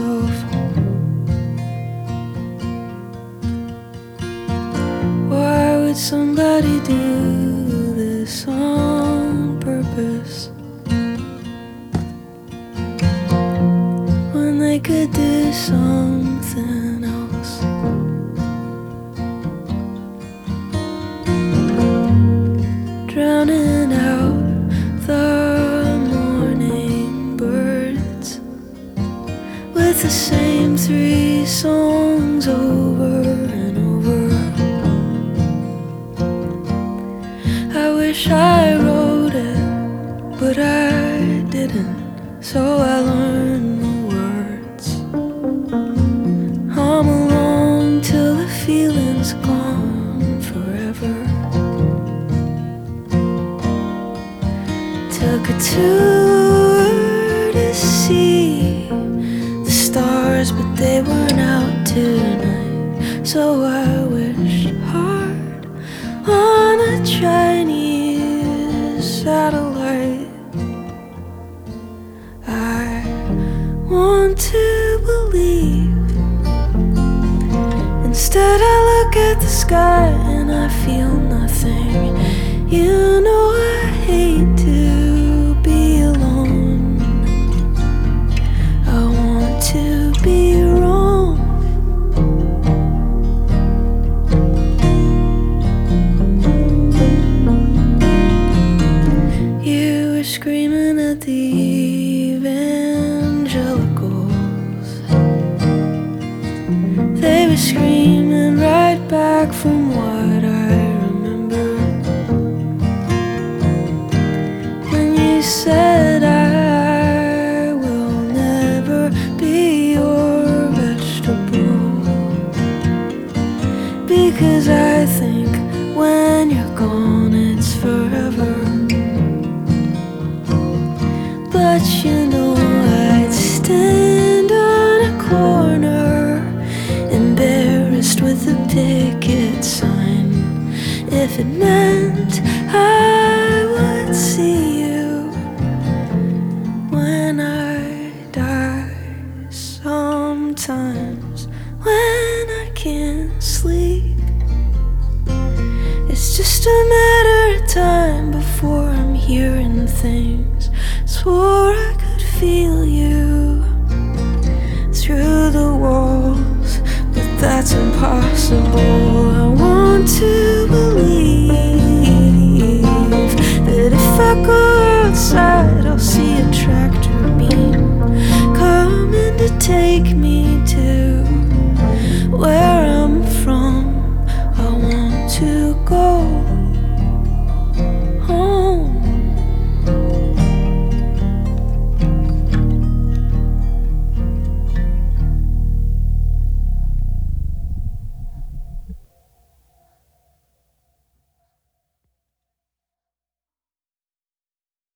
myself, why would somebody do this on purpose when they could do something else? Drowning out the morning birds with the same 3 songs over and over. I wish I wrote it, but I didn't, so I learned the words. Hum along till the feeling's gone forever. Took a tour to see the stars, but they weren't out tonight, so I wished hard on a Chinese satellite. I want to believe. Instead I look at the sky and I feel nothing. You know I hate to be alone. I want to be wrong. You were screaming at the evangelicals. They were screaming right back from what I remember. When you said I will never be your vegetable, because I think when you're gone it's forever. But you know I'd stand on a corner, embarrassed with a picket sign, if it meant I would see you when I die. Sometimes when I can't sleep, it's just a matter of time before I'm hearing things. Swore I could feel you through the walls, but that's impossible. I want to